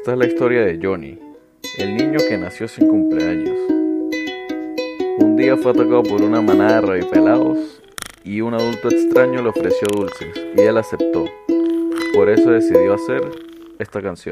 Esta es la historia de Johnny, el niño que nació sin cumpleaños. Un día fue atacado por una manada de rabipelados y un adulto extraño le ofreció dulces y él aceptó. Por eso decidió hacer esta canción.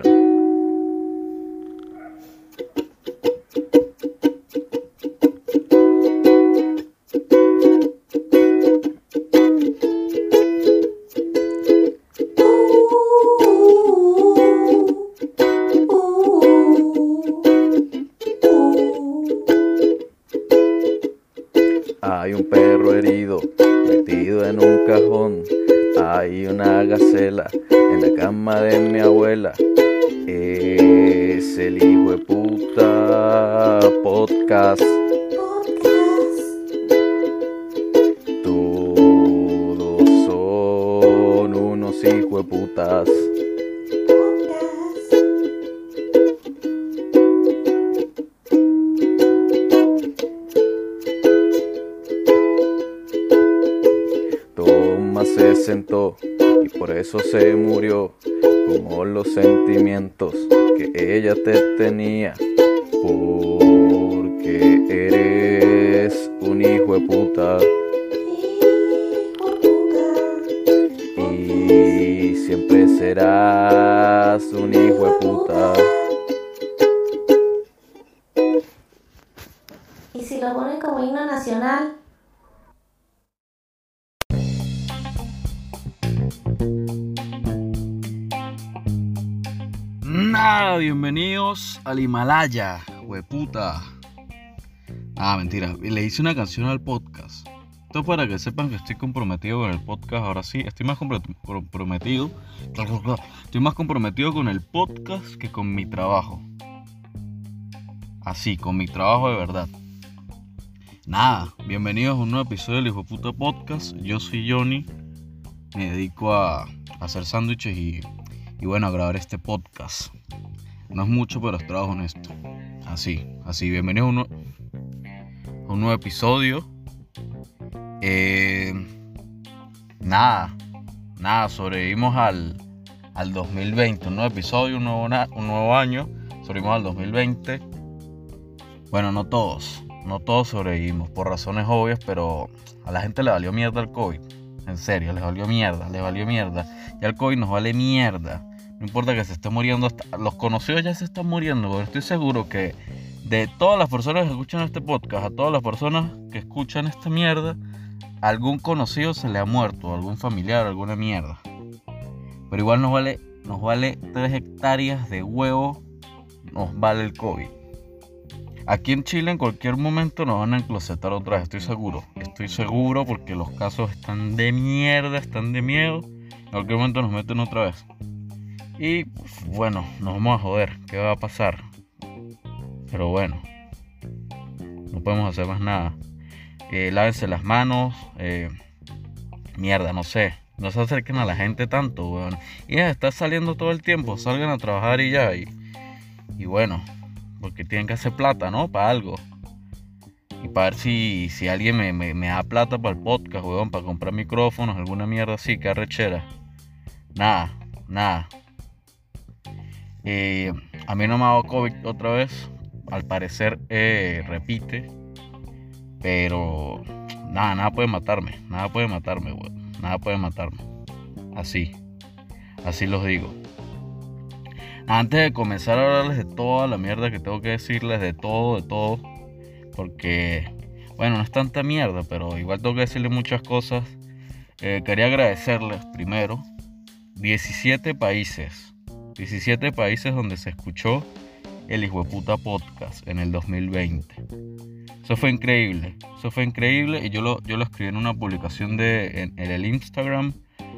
Hay un perro herido, metido en un cajón. Hay una gacela en la cama de mi abuela. Es el hijo de puta podcast. Todos son unos hijos de putas. Thomas se sentó y por eso se murió, como los sentimientos que ella te tenía, porque eres un hijo de puta. Y siempre serás un hijo de puta. ¿Y si lo ponen como himno nacional? Nada, bienvenidos al Himalaya, hueputa. Mentira, le hice una canción al podcast. Esto para que sepan que estoy comprometido con el podcast. Ahora sí, estoy más comprometido. Estoy más comprometido con el podcast que con mi trabajo. Así, con mi trabajo de verdad. Nada, bienvenidos a un nuevo episodio del Hijo de Puta Podcast. Yo soy Johnny. Me dedico a hacer sándwiches y bueno, a grabar este podcast. No es mucho, pero trabajo en esto. Así, bienvenidos a un nuevo episodio. Nada, sobrevivimos al 2020. Un nuevo episodio, un nuevo año. Sobrevivimos al 2020. Bueno, no todos sobrevivimos por razones obvias, pero a la gente le valió mierda el COVID. En serio, les valió mierda. Ya el COVID nos vale mierda. No importa que se esté muriendo, los conocidos ya se están muriendo. Pero estoy seguro que de todas las personas que escuchan este podcast, a todas las personas que escuchan esta mierda, algún conocido se le ha muerto, algún familiar, alguna mierda. Pero igual nos vale 3 hectáreas de huevo, nos vale el COVID. Aquí en Chile en cualquier momento nos van a enclosetar otra vez, estoy seguro porque los casos están de mierda, están de miedo. En cualquier momento nos meten otra vez. Y bueno, nos vamos a joder, ¿qué va a pasar? Pero bueno, no podemos hacer más nada. Lávense las manos, no se acerquen a la gente tanto, weón. Y está saliendo todo el tiempo, salgan a trabajar y ya, y bueno, porque tienen que hacer plata, ¿no? Para algo. Y para ver si alguien me da plata para el podcast, weón, para comprar micrófonos, alguna mierda así, que arrechera. Nada. A mí no me ha dado COVID otra vez. Al parecer repite. Pero nada puede matarme, weón. Nada puede matarme. Así los digo. Antes de comenzar a hablarles de toda la mierda que tengo que decirles, de todo, porque, bueno, no es tanta mierda, pero igual tengo que decirles muchas cosas. Quería agradecerles primero 17 países donde se escuchó el Hijueputa Podcast en el 2020. Eso fue increíble y yo lo escribí en una publicación en el Instagram,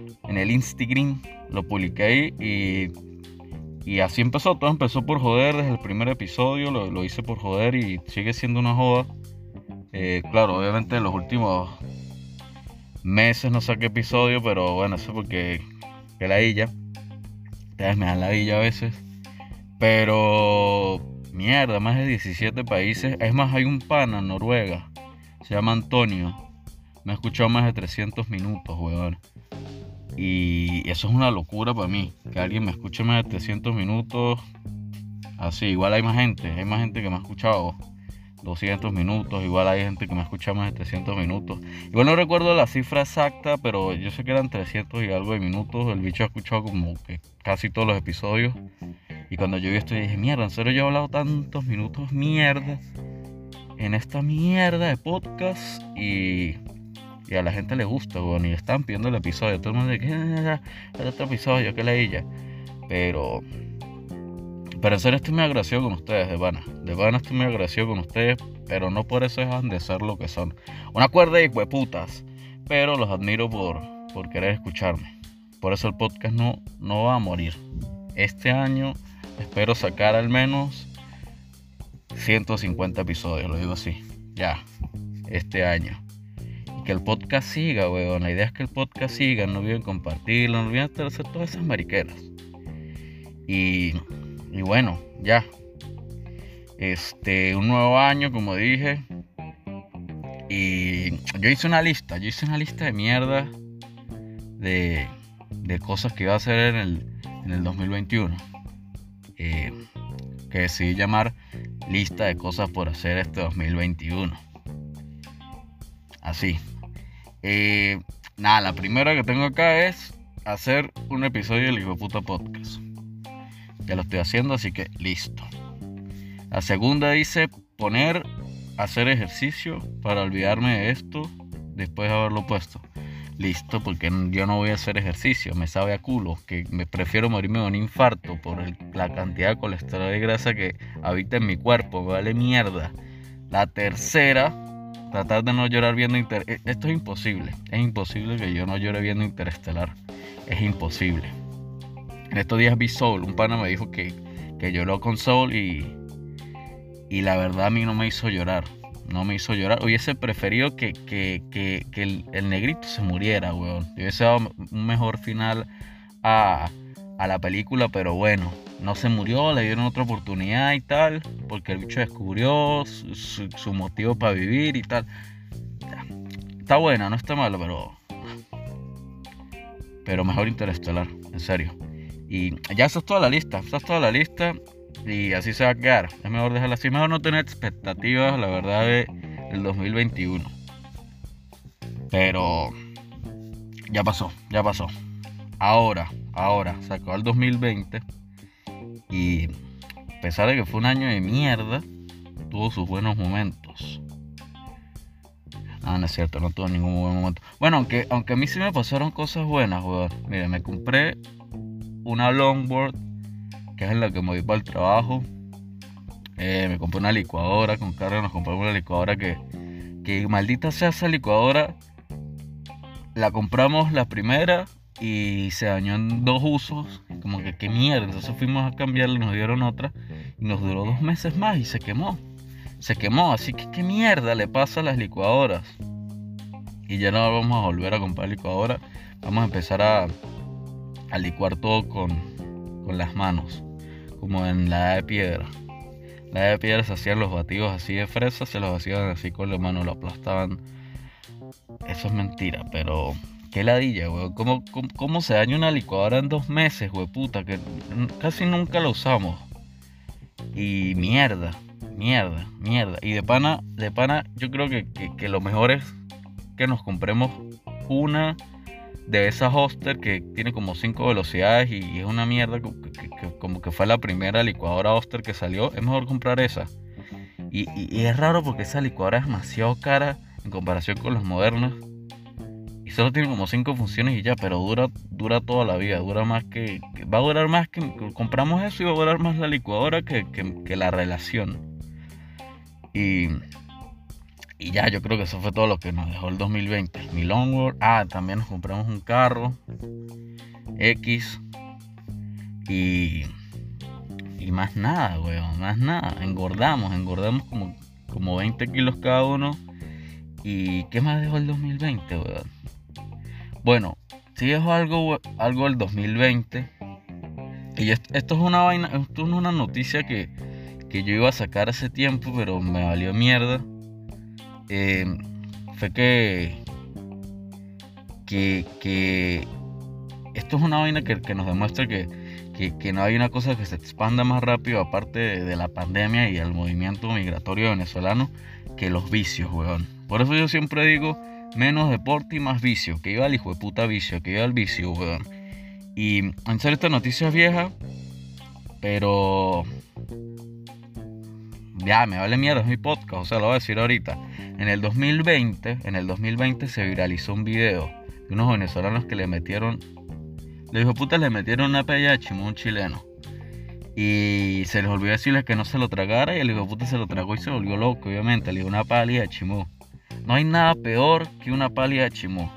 lo publiqué ahí y así empezó. Todo empezó por joder desde el primer episodio, lo hice por joder y sigue siendo una joda. Claro, obviamente en los últimos meses no saqué episodio, pero bueno, eso porque que ladilla. Ustedes me dan ladilla a veces. Pero mierda, más de 17 países. Es más, hay un pana en Noruega, se llama Antonio. Me ha escuchado más de 300 minutos, weón. Y eso es una locura para mí. Que alguien me escuche más de 300 minutos. Así, igual hay más gente que me ha escuchado 200 minutos, igual hay gente que me ha escuchado más de 300 minutos. Igual no recuerdo la cifra exacta, pero yo sé que eran 300 y algo de minutos. El bicho ha escuchado como que casi todos los episodios. Y cuando yo vi esto dije, mierda, ¿en serio yo he hablado tantos minutos mierda en esta mierda de podcast? Y a la gente le gusta, weón, y están pidiendo el episodio. Todo el mundo dice, el otro episodio, que leía. Pero en serio estoy muy agradecido con ustedes, de pana estoy muy agradecido con ustedes, pero no por eso dejan de ser lo que son. Una cuerda de hijueputas, pero los admiro por querer escucharme. Por eso el podcast no va a morir. Este año espero sacar al menos 150 episodios, lo digo así, ya, este año. Y que el podcast siga, weón. La idea es que el podcast siga, no olviden compartirlo, no olviden hacer todas esas mariqueras. Y bueno, ya. Un nuevo año, como dije. Y yo hice una lista de mierda de cosas que iba a hacer en el 2021. Que decidí llamar lista de cosas por hacer este 2021. Así. La primera que tengo acá es hacer un episodio del Hijueputa Podcast. Ya lo estoy haciendo, así que listo. La segunda dice hacer ejercicio para olvidarme de esto después de haberlo puesto. Listo, porque yo no voy a hacer ejercicio, me sabe a culo, que me prefiero morirme de un infarto por la cantidad de colesterol y grasa que habita en mi cuerpo, me vale mierda. La tercera, tratar de no llorar viendo esto es imposible que yo no llore viendo Interestelar, es imposible. En estos días vi Soul, un pana me dijo que lloró con Soul y la verdad a mí no me hizo llorar. Hubiese preferido que el negrito se muriera, weón. Hubiese dado un mejor final a la película, pero bueno, no se murió, le dieron otra oportunidad y tal, porque el bicho descubrió su motivo para vivir y tal. Está buena, no está mala, pero mejor Interestelar, en serio. Y ya esa es toda la lista, y así se va a quedar. Es mejor dejarla así, mejor no tener expectativas, la verdad, del 2021. Pero ya pasó. Ahora se acabó el 2020 y a pesar de que fue un año de mierda, tuvo sus buenos momentos. No es cierto, no tuvo ningún buen momento. Bueno, aunque a mí sí me pasaron cosas buenas, weón. Mire, me compré una longboard, que es en la que me voy para el trabajo. Me compré una licuadora, con Carlos nos compramos una licuadora que maldita sea esa licuadora. La compramos la primera y se dañó en 2 usos, como que qué mierda. Entonces fuimos a cambiarla y nos dieron otra y nos duró 2 meses más y se quemó, así que qué mierda le pasa a las licuadoras. Y ya no vamos a volver a comprar licuadora, vamos a empezar a licuar todo con las manos, como en la de piedra. La de piedra se hacían los batidos así de fresa, se los hacían así con la mano, lo aplastaban. Eso es mentira, pero qué ladilla, weón. ¿Cómo se daña una licuadora en 2 meses, weón, puta? Que casi nunca la usamos. Y mierda. Y de pana, yo creo que lo mejor es que nos compremos una de esas Oster que tiene como 5 velocidades y es una mierda como que fue la primera licuadora Oster que salió. Es mejor comprar esa. Y es raro porque esa licuadora es demasiado cara en comparación con las modernas. Y solo tiene como 5 funciones y ya, pero dura toda la vida. Va a durar más que compramos eso y va a durar más la licuadora que la relación. Y ya, yo creo que eso fue todo lo que nos dejó el 2020. Mi longboard. También nos compramos un carro X. Y más nada, weón. Más nada. Engordamos como 20 kilos cada uno. ¿Y qué más dejó el 2020, weón? Bueno, sí dejó algo del 2020. Y esto es una vaina. Esto es una noticia que yo iba a sacar hace tiempo, pero me valió mierda. Fue que esto es una vaina que nos demuestra que que no hay una cosa que se expanda más rápido aparte de la pandemia y el movimiento migratorio venezolano que los vicios, weón. Por eso yo siempre digo, menos deporte y más vicio, que iba el hijo de puta vicio, que iba el vicio, weón. Y en serio esta noticia es vieja, pero ya me vale mierda, es mi podcast, o sea, lo voy a decir ahorita. En el 2020 se viralizó un video de unos venezolanos que le metieron una pella de chimú a un chileno. Y se les olvidó decirles que no se lo tragara, y el hijo de puta se lo tragó y se volvió loco, obviamente. Le dio una pálida de chimú. No hay nada peor que una pálida de chimú.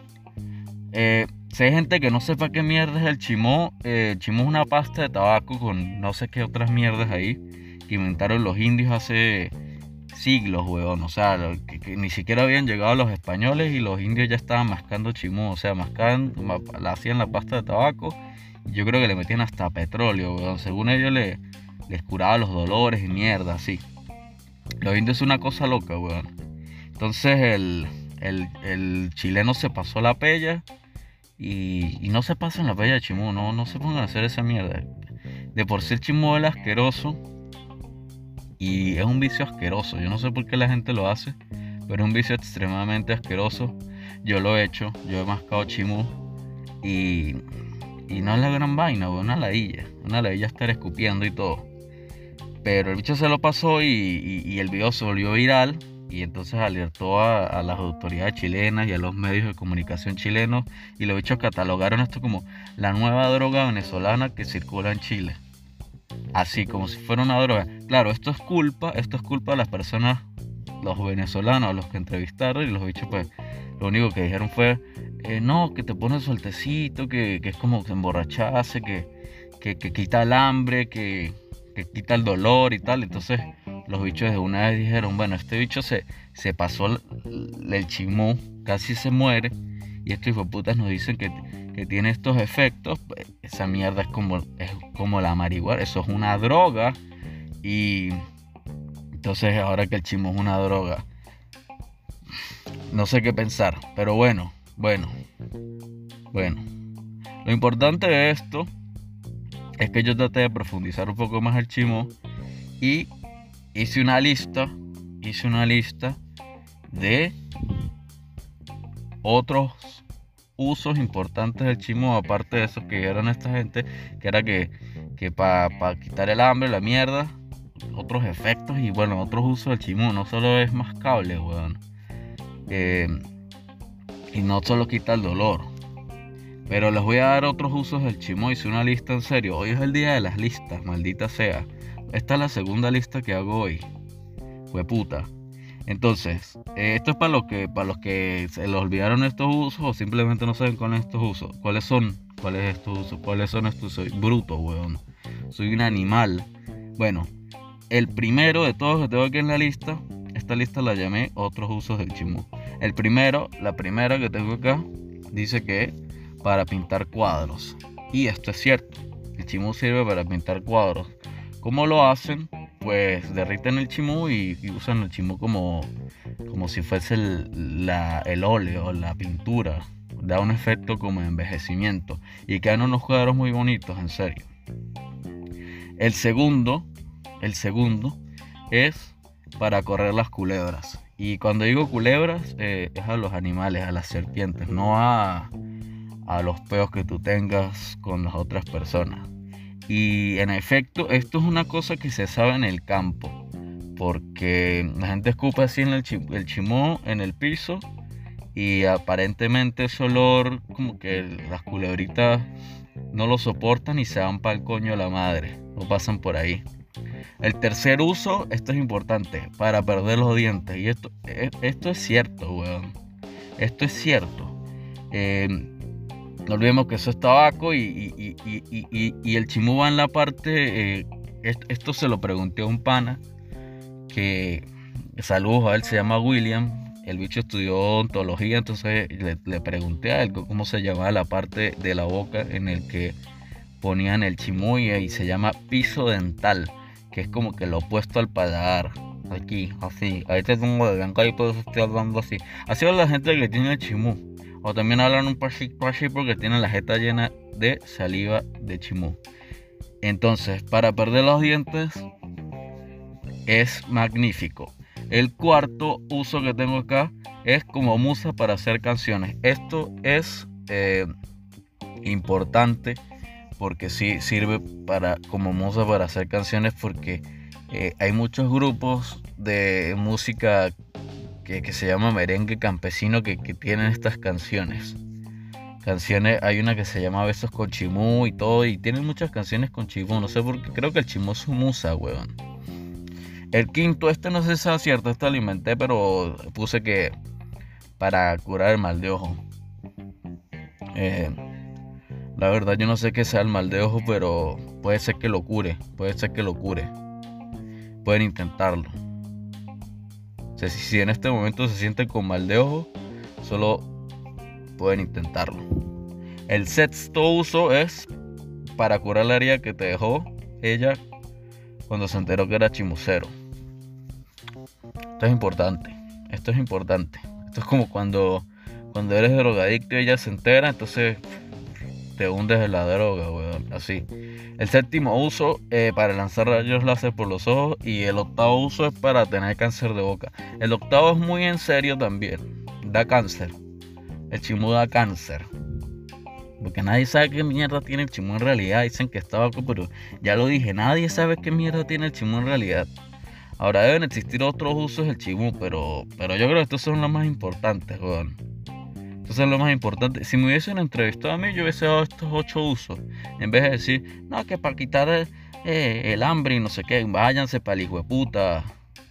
Si hay gente que no sepa qué mierda es el chimú, chimú es una pasta de tabaco con no sé qué otras mierdas ahí que inventaron los indios hace siglos, weón. O sea, que ni siquiera habían llegado los españoles y los indios ya estaban mascando chimú. O sea, hacían la pasta de tabaco. Yo creo que le metían hasta petróleo, weón. Según ellos les curaba los dolores y mierda, así. Los indios es una cosa loca, weón. Entonces el chileno se pasó la pella y no se pasen la pella de chimú, no se pongan a hacer esa mierda. De por sí el chimú es asqueroso y es un vicio asqueroso. Yo no sé por qué la gente lo hace, pero es un vicio extremadamente asqueroso. Yo lo he hecho, yo he mascado chimú y no es la gran vaina, weón, una ladilla estar escupiendo y todo. Pero el bicho se lo pasó y el video se volvió viral. Y entonces alertó a las autoridades chilenas y a los medios de comunicación chilenos. Y los bichos catalogaron esto como la nueva droga venezolana que circula en Chile. Así, como si fuera una droga. Claro, esto es culpa de las personas, los venezolanos, a los que entrevistaron. Y los bichos pues lo único que dijeron fue, no, que te pone sueltecito, que es como que emborracharse, que quita el hambre, que quita el dolor y tal. Entonces los bichos de una vez dijeron, bueno, este bicho se pasó el chimú, casi se muere, y estos hijoputas nos dicen que tiene estos efectos. Pues, esa mierda es como la marihuana, eso es una droga. Y entonces ahora que el chimú es una droga, no sé qué pensar. Pero bueno, lo importante de esto es que yo traté de profundizar un poco más el chimú y hice una lista de otros usos importantes del chimú, aparte de esos que dieron esta gente, que era que para quitar el hambre, la mierda, otros efectos y bueno, otros usos del chimú. No solo es mascable, weón, y no solo quita el dolor. Pero les voy a dar otros usos del chimú. Hice una lista en serio. Hoy es el día de las listas, maldita sea. Esta es la segunda lista que hago hoy. Fue puta. Entonces, esto es para los que se les olvidaron estos usos o simplemente no saben cuáles estos usos. ¿Cuáles son estos usos? ¿Cuáles son estos? Soy bruto, weón. Soy un animal. Bueno, el primero de todos que tengo aquí en la lista, esta lista la llamé otros usos del chimú. La primera que tengo acá, dice que para pintar cuadros. Y esto es cierto. El chimú sirve para pintar cuadros. ¿Cómo lo hacen? Pues derriten el chimú y usan el chimú como si fuese el óleo, la pintura. Da un efecto como de envejecimiento y quedan unos cuadros muy bonitos, en serio. El segundo es para correr las culebras. Y cuando digo culebras, es a los animales, a las serpientes, no a los peos que tú tengas con las otras personas. Y en efecto, esto es una cosa que se sabe en el campo, porque la gente escupe así en el chimú en el piso y aparentemente ese olor, como que las culebritas no lo soportan y se van para el coño de la madre, no pasan por ahí. El tercer uso, esto es importante, para perder los dientes. Y esto es cierto, weón. Esto es cierto. No olvidemos que eso es tabaco y el chimú va en la parte... esto se lo pregunté a un pana que... Saludos a él, se llama William. El bicho estudió odontología, entonces le pregunté a él cómo se llamaba la parte de la boca en el que ponían el chimú y se llama piso dental, que es como que lo opuesto al paladar. Aquí, así. Ahí te tengo de blanca y por eso estoy hablando así. Así es la gente que tiene el chimú. O también hablan un pasito así porque tienen la jeta llena de saliva de chimú. Entonces, para perder los dientes es magnífico. El cuarto uso que tengo acá es como musa para hacer canciones. Esto es importante porque sí sirve como musa para hacer canciones, porque hay muchos grupos de música que se llama merengue campesino que tienen estas canciones. Hay una que se llama Besos con Chimú y todo, y tienen muchas canciones con Chimú, no sé por qué, creo que el Chimú es su musa, weón. El quinto, no sé si es cierto, lo inventé, pero puse que para curar el mal de ojo. La verdad yo no sé qué sea el mal de ojo, pero puede ser que lo cure. Pueden intentarlo. O sea, si en este momento se sienten con mal de ojo, solo pueden intentarlo. El sexto uso es para curar la herida que te dejó ella cuando se enteró que era chimucero. Esto es importante. Esto es como cuando eres drogadicto y ella se entera, entonces te hundes en la droga, weón. Así. El séptimo uso para lanzar rayos láser por los ojos. Y el octavo uso es para tener cáncer de boca. El octavo es muy en serio también. Da cáncer. El chimú da cáncer. Porque nadie sabe qué mierda tiene el chimú en realidad. Dicen que está vacuo, pero ya lo dije, nadie sabe qué mierda tiene el chimú en realidad. Ahora deben existir otros usos del chimú, pero yo creo que estos son los más importantes, weón. Estos son los más importantes. Si me hubiesen entrevistado a mí, yo hubiese dado estos 8 usos. En vez de decir, no, que para quitar el hambre y no sé qué, váyanse para el hijo de puta.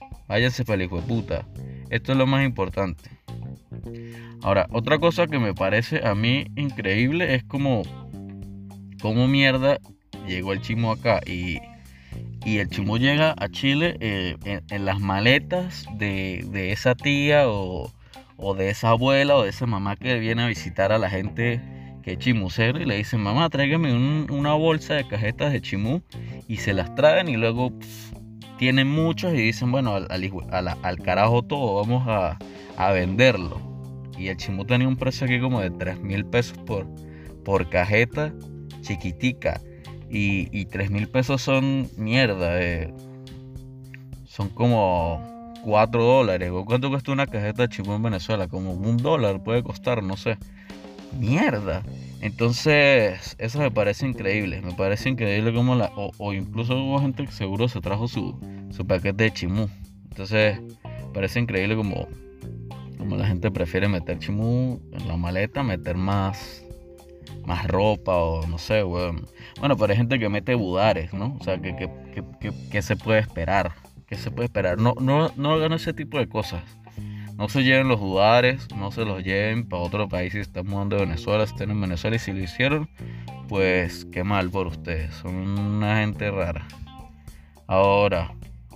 Esto es lo más importante. Ahora, otra cosa que me parece a mí increíble es cómo mierda llegó el chimú acá. Y el chimú llega a Chile en las maletas de esa tía o de esa abuela o de esa mamá que viene a visitar a la gente que es chimucero, y le dicen, mamá, tráigame una bolsa de cajetas de chimú, y se las traen y luego tienen muchos y dicen, bueno, al carajo todo, vamos a venderlo. Y el chimú tenía un precio aquí como de 3,000 pesos por cajeta chiquitica. Y 3,000 pesos son mierda. Son como $4. ¿Cuánto cuesta una cajeta de chimú en Venezuela? Como $1 puede costar, no sé. Mierda. Entonces, eso me parece increíble. Me parece increíble como o incluso hubo gente que seguro se trajo su paquete de chimú. Entonces, parece increíble como la gente prefiere meter chimú en la maleta, meter más ropa o no sé, weón. Bueno, pero hay gente que mete budares, ¿no? O sea, que se puede esperar. No hagan ese tipo de cosas. No se lleven los budares, no se los lleven para otro país. Si están mudando de Venezuela, estén en Venezuela, y si lo hicieron, pues qué mal por ustedes. Son una gente rara. Ahora,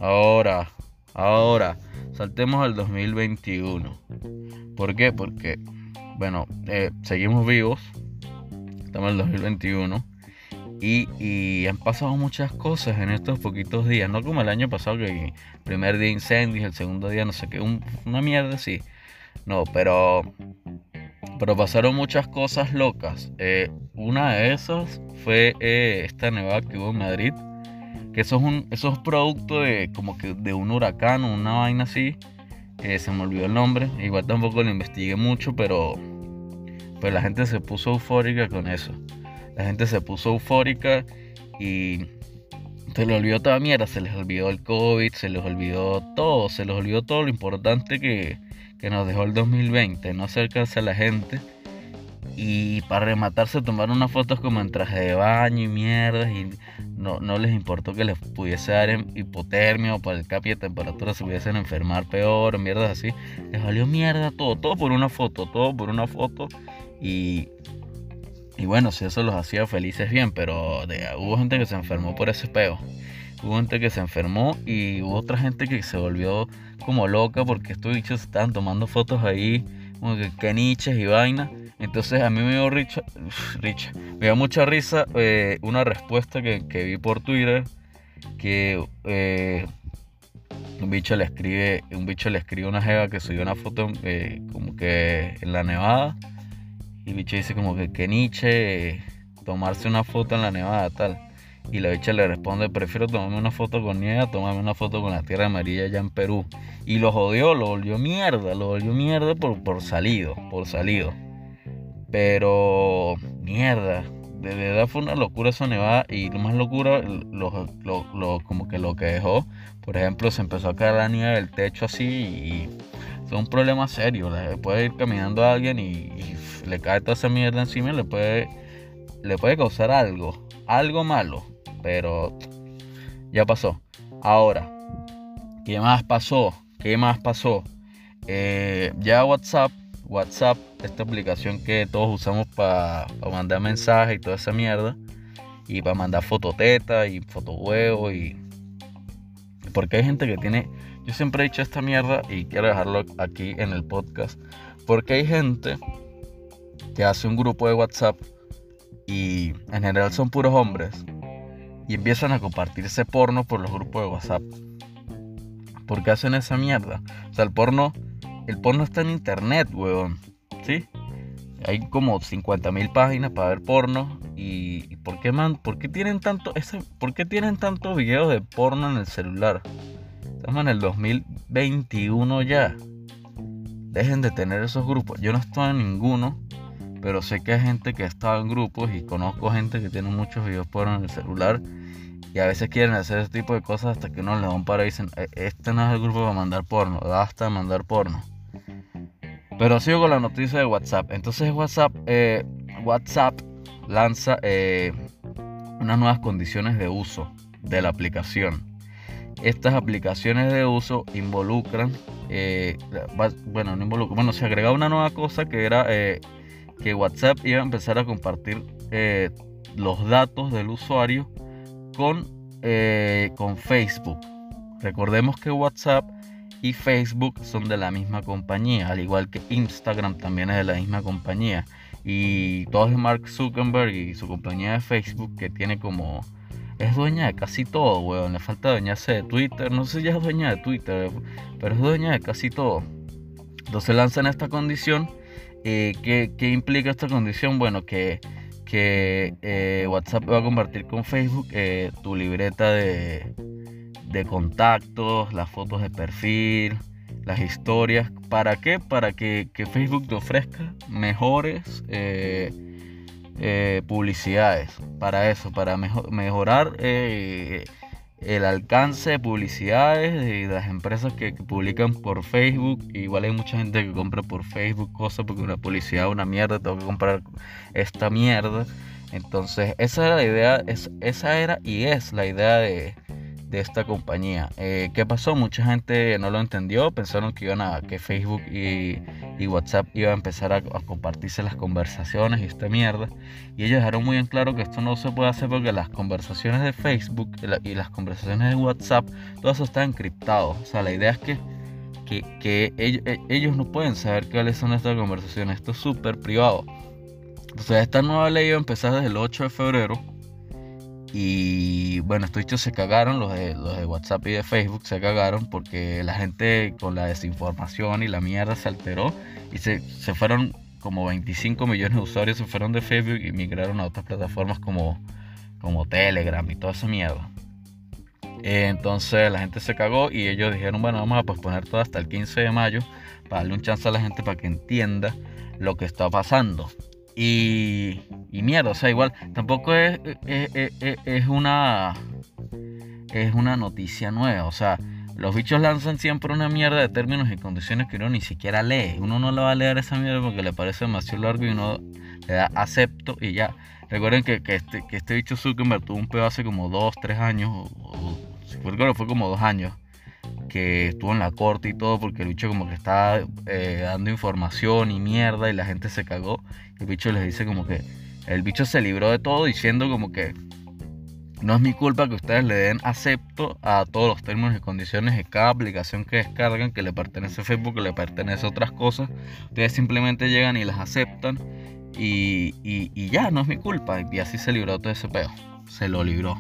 saltemos al 2021. ¿Por qué? Porque, bueno, seguimos vivos. Estamos en el 2021 y han pasado muchas cosas en estos poquitos días. No como el año pasado, que el primer día incendios, el segundo día no sé qué, una mierda así. No, pero pasaron muchas cosas locas. Una de esas fue esta nevada que hubo en Madrid. Que eso es producto de un huracán o una vaina así. Se me olvidó el nombre. Igual tampoco lo investigué mucho, pero la gente se puso eufórica con eso. La gente se puso eufórica y se les olvidó toda mierda. Se les olvidó el COVID, se les olvidó todo lo importante que nos dejó el 2020. No acercarse a la gente. Y para rematar, se tomaron unas fotos como en traje de baño y mierdas, y no les importó que les pudiese dar hipotermia o por el cambio de temperatura se pudiesen enfermar peor o mierdas así. Les valió mierda todo por una foto. Y bueno, si eso los hacía felices, bien, pero hubo gente que se enfermó por ese peo. Hubo gente que se enfermó y hubo otra gente que se volvió como loca porque estos bichos estaban tomando fotos ahí como que niches y vaina. Entonces a mí me dio me dio mucha risa una respuesta que vi por Twitter, que un bicho le escribe a una jeva que subió una foto como que en la nevada, y el bicho dice como que Nietzsche tomarse una foto en la nevada tal, Y la bicha le responde: prefiero tomarme una foto con nieve a tomarme una foto con la tierra amarilla allá en Perú. Y lo jodió, lo volvió mierda por salido. Pero, mierda, de verdad fue una locura esa nevada. Y lo más locura, como que lo que dejó, por ejemplo, se empezó a caer la nieve del techo así y es un problema serio. Puede ir caminando a alguien y le cae toda esa mierda encima y le puede causar algo malo. Pero ya pasó. Ahora, ¿qué más pasó? Ya WhatsApp, esta aplicación que todos usamos para mandar mensajes y toda esa mierda, y para mandar fototeta y fotohuevo, y porque hay gente que tiene, yo siempre he dicho esta mierda y quiero dejarlo aquí en el podcast, porque hay gente que hace un grupo de WhatsApp y en general son puros hombres y empiezan a compartirse porno por los grupos de WhatsApp. ¿Por qué hacen esa mierda? O sea, el porno está en internet, weón, ¿sí? Hay como 50.000 páginas para ver porno. ¿Y por qué tienen tantos videos de porno en el celular? Estamos en el 2021 ya. Dejen de tener esos grupos. Yo no estoy en ninguno, pero sé que hay gente que ha estado en grupos y conozco gente que tiene muchos videos porno en el celular. Y a veces quieren hacer ese tipo de cosas hasta que uno le da un paro y dicen: este no es el grupo para mandar porno, basta de mandar porno. Pero sigo con la noticia de WhatsApp. Entonces WhatsApp lanza unas nuevas condiciones de uso de la aplicación. Estas aplicaciones de uso involucran, se agregaba una nueva cosa que era que WhatsApp iba a empezar a compartir los datos del usuario con Facebook. Recordemos que WhatsApp y Facebook son de la misma compañía, al igual que Instagram también es de la misma compañía. Y todo es Mark Zuckerberg y su compañía de Facebook, que tiene como... es dueña de casi todo, weón. Le falta dueñarse de Twitter. No sé si ya es dueña de Twitter, pero es dueña de casi todo. Entonces lanzan esta condición. ¿Qué implica esta condición? Bueno, que WhatsApp va a compartir con Facebook tu libreta de contactos, las fotos de perfil, las historias. ¿Para qué? Para que Facebook te ofrezca mejores publicidades. Para eso, para mejorar el alcance de publicidades de las empresas que publican por Facebook. Igual hay mucha gente que compra por Facebook cosas porque una publicidad es una mierda, tengo que comprar esta mierda. Entonces esa era la idea, esa era y es la idea de esta compañía. ¿Qué pasó? Mucha gente no lo entendió, pensaron que Facebook y WhatsApp iba a empezar a compartirse las conversaciones y esta mierda, y ellos dejaron muy en claro que esto no se puede hacer porque las conversaciones de Facebook y las conversaciones de WhatsApp, todo eso está encriptado. O sea, la idea es que ellos no pueden saber cuáles son estas conversaciones, esto es súper privado. Entonces esta nueva ley iba a empezar desde el 8 de febrero. Y bueno, estos bichos se cagaron, los de WhatsApp y de Facebook se cagaron porque la gente con la desinformación y la mierda se alteró y se fueron como 25 millones de usuarios, se fueron de Facebook y migraron a otras plataformas como Telegram y toda esa mierda. Entonces la gente se cagó y ellos dijeron: bueno, vamos a posponer todo hasta el 15 de mayo para darle un chance a la gente para que entienda lo que está pasando. Y mierda, o sea, igual tampoco es una noticia nueva. O sea, los bichos lanzan siempre una mierda de términos y condiciones que uno ni siquiera lee. Uno no le va a leer esa mierda porque le parece demasiado largo y uno le da acepto y ya. Recuerden que este bicho Zuckerberg tuvo un pedo hace como 2-3 años, creo que fue como 2 años, que estuvo en la corte y todo porque el bicho como que estaba dando información y mierda y la gente se cagó. El bicho les dice como que el bicho se libró de todo diciendo como que no es mi culpa que ustedes le den acepto a todos los términos y condiciones de cada aplicación que descargan, que le pertenece a Facebook, que le pertenece a otras cosas. Ustedes simplemente llegan y las aceptan y ya, no es mi culpa. Y así se libró todo ese pedo. Se lo libró.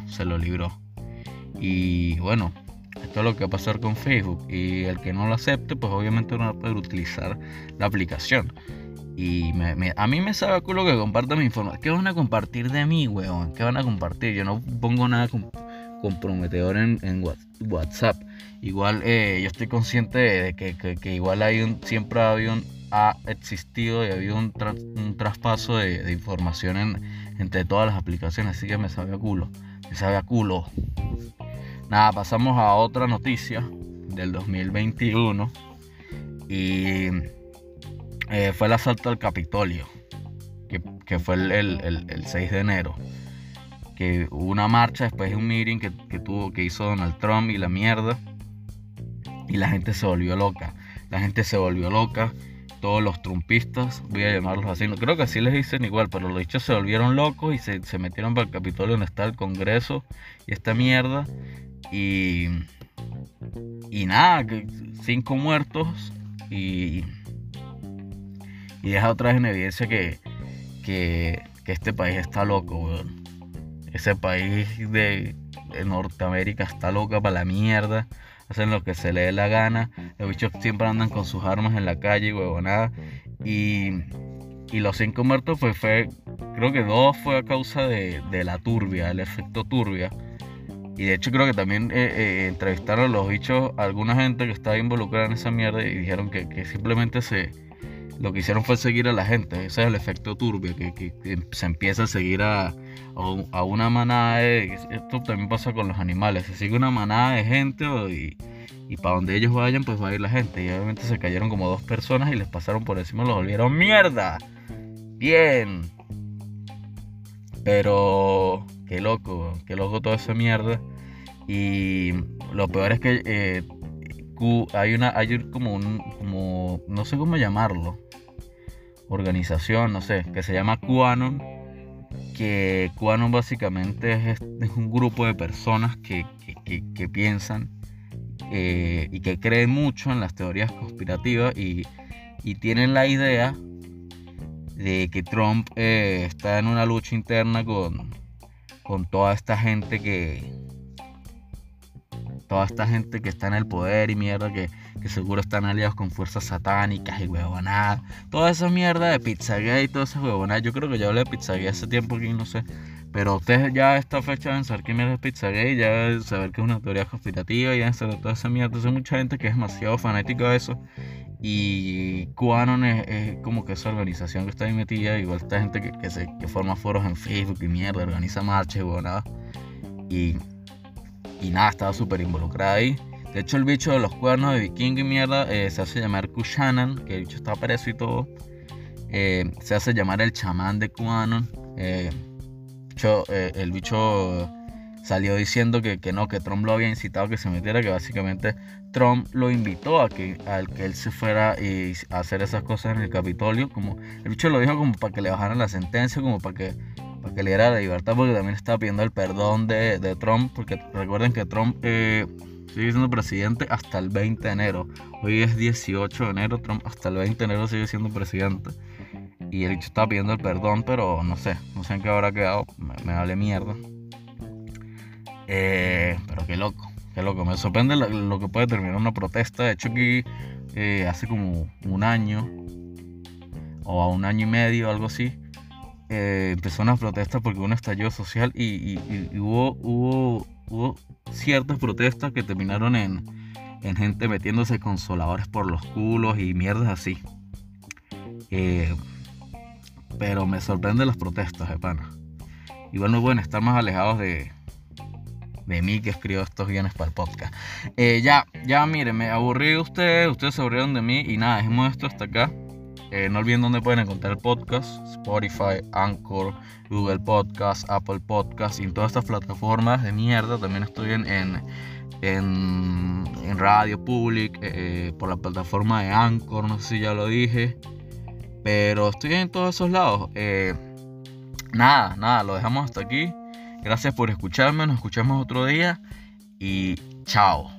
Y bueno, esto es lo que va a pasar con Facebook. Y el que no lo acepte, pues obviamente no va a poder utilizar la aplicación. Y a mí me sabe a culo que compartan mi información. ¿Qué van a compartir de mí, weón? ¿Qué van a compartir? Yo no pongo nada comprometedor en WhatsApp. Igual yo estoy consciente de que igual siempre ha existido y ha habido un traspaso de información entre todas las aplicaciones. Así que me sabe a culo. Me sabe a culo. Nada, pasamos a otra noticia del 2021. Y fue el asalto al Capitolio, que fue el 6 de enero. Que hubo una marcha después de un meeting que hizo Donald Trump y la mierda. Y la gente se volvió loca. Todos los trumpistas, voy a llamarlos así, no creo que así les dicen igual, pero los dichos se volvieron locos y se metieron para el Capitolio donde está el Congreso y esta mierda. Y nada, 5 muertos y deja otra vez en evidencia que este país está loco, weón. Ese país de Norteamérica está loca para la mierda. Hacen lo que se le dé la gana. Los bichos siempre andan con sus armas en la calle, huevonada. Y los 5 muertos creo que 2 fue a causa de la turbia, el efecto turbia. Y de hecho creo que también entrevistaron a los bichos a alguna gente que estaba involucrada en esa mierda y dijeron que simplemente lo que hicieron fue seguir a la gente. Ese es el efecto turbio, que se empieza a seguir a una manada esto también pasa con los animales. Se sigue una manada de gente y para donde ellos vayan pues va a ir la gente. Y obviamente se cayeron como 2 personas y les pasaron por encima, los volvieron mierda. Bien. Pero qué loco toda esa mierda. Y lo peor es que hay como no sé cómo llamarlo, organización, no sé, que se llama QAnon. Que QAnon básicamente es un grupo de personas que piensan y que creen mucho en las teorías conspirativas y tienen la idea de que Trump está en una lucha interna con toda esta gente que está en el poder y mierda, que seguro están aliados con fuerzas satánicas y huevonada. Toda esa mierda de Pizzagate y toda esa huevonada. Yo creo que ya hablé de Pizzagate hace tiempo aquí, no sé. Pero ustedes ya a esta fecha deben saber qué mierda es Pizzagate, ya deben saber que es una teoría conspirativa y deben saber toda esa mierda. Entonces hay mucha gente que es demasiado fanática de eso. Y QAnon es como que esa organización que está ahí metida. Igual esta gente que forma foros en Facebook y mierda, organiza marchas y huevonada. Y nada, estaba súper involucrada ahí. De hecho, el bicho de los cuernos de vikingo y mierda se hace llamar QAnon, que el bicho está preso y todo. Se hace llamar el chamán de QAnon. El bicho salió diciendo que Trump lo había incitado a que se metiera, que básicamente Trump lo invitó a que él se fuera a hacer esas cosas en el Capitolio. Como el bicho lo dijo como para que le bajaran la sentencia, como para que le diera la libertad, porque también estaba pidiendo el perdón de Trump, porque recuerden que Trump sigue siendo presidente hasta el 20 de enero. Hoy es 18 de enero, Trump hasta el 20 de enero sigue siendo presidente. Y el bicho estaba pidiendo el perdón, pero no sé en qué habrá quedado, me vale mierda. Pero qué loco, me sorprende lo que puede terminar una protesta. De hecho aquí hace como un año o a un año y medio, algo así, empezó una protesta porque hubo un estallido social y hubo ciertas protestas que terminaron en gente metiéndose consoladores por los culos y mierdas así. Pero me sorprenden las protestas, pana. Igual no pueden estar más alejados de mí, que escribo estos guiones para el podcast. Ya miren, me aburrí de ustedes se aburrieron de mí y nada, dejemos esto hasta acá. No olviden dónde pueden encontrar el podcast: Spotify, Anchor, Google Podcast, Apple Podcast y en todas estas plataformas de mierda. También estoy en Radio Public, por la plataforma de Anchor, no sé si ya lo dije, pero estoy en todos esos lados. Nada, lo dejamos hasta aquí. Gracias por escucharme, nos escuchamos otro día y chao.